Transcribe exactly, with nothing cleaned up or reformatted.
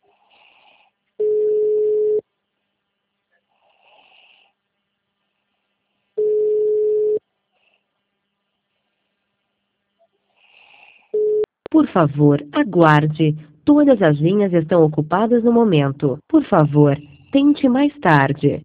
Por favor, aguarde. Todas as linhas estão ocupadas no momento. Por favor, tente mais tarde.